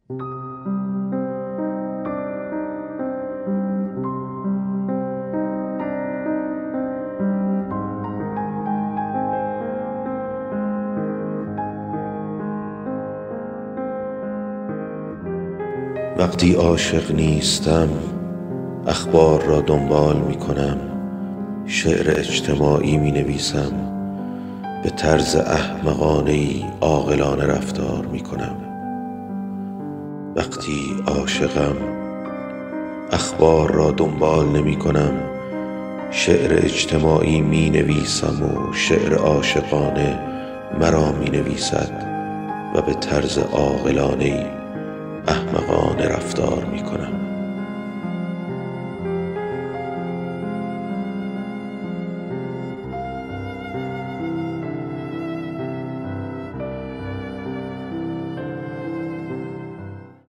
وقتی عاشق نیستم اخبار را دنبال می کنم، شعر اجتماعی می نویسم، به طرز احمقانه‌ای عاقلانه رفتار می کنم. وقتی عاشقم اخبار را دنبال نمی کنم، شعر اجتماعی می نویسم و شعر عاشقانه مرا می نویسد و به طرز عاقلانه‌ای احمقانه رفتار می کنم.